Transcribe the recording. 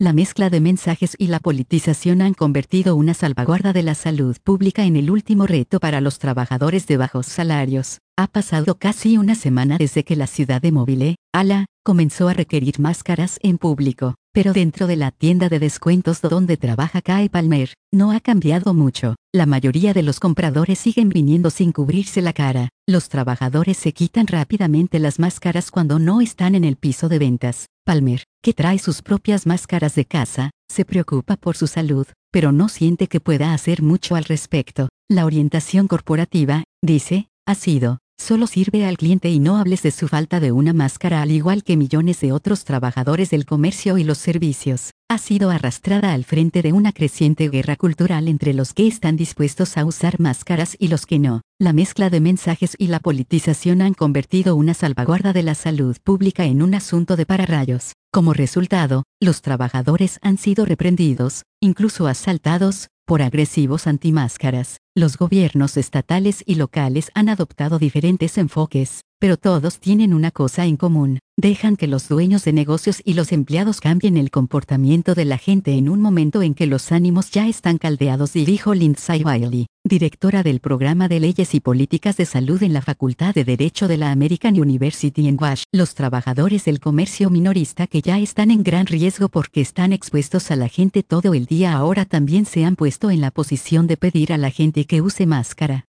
La mezcla de mensajes y la politización han convertido una salvaguarda de la salud pública en el último reto para los trabajadores de bajos salarios. Ha pasado casi una semana desde que la ciudad de Mobile, Ala, comenzó a requerir máscaras en público, pero dentro de la tienda de descuentos donde trabaja Kay Palmer, no ha cambiado mucho. La mayoría de los compradores siguen viniendo sin cubrirse la cara. Los trabajadores se quitan rápidamente las máscaras cuando no están en el piso de ventas. Palmer, que trae sus propias máscaras de casa, se preocupa por su salud, pero no siente que pueda hacer mucho al respecto. La orientación corporativa, dice, ha sido: solo sirve al cliente y no hables de su falta de una máscara, al igual que millones de otros trabajadores del comercio y los servicios. Ha sido arrastrada al frente de una creciente guerra cultural entre los que están dispuestos a usar máscaras y los que no. La mezcla de mensajes y la politización han convertido una salvaguarda de la salud pública en un asunto de pararrayos. Como resultado, los trabajadores han sido reprendidos, incluso asaltados, por agresivos antimáscaras. Los gobiernos estatales y locales han adoptado diferentes enfoques, pero todos tienen una cosa en común: dejan que los dueños de negocios y los empleados cambien el comportamiento de la gente en un momento en que los ánimos ya están caldeados, dijo Lindsay Wiley, directora del programa de leyes y políticas de salud en la Facultad de Derecho de la American University en Washington. Los trabajadores del comercio minorista, que ya están en gran riesgo porque están expuestos a la gente todo el día, ahora también se han puesto en la posición de pedir a la gente que use máscara.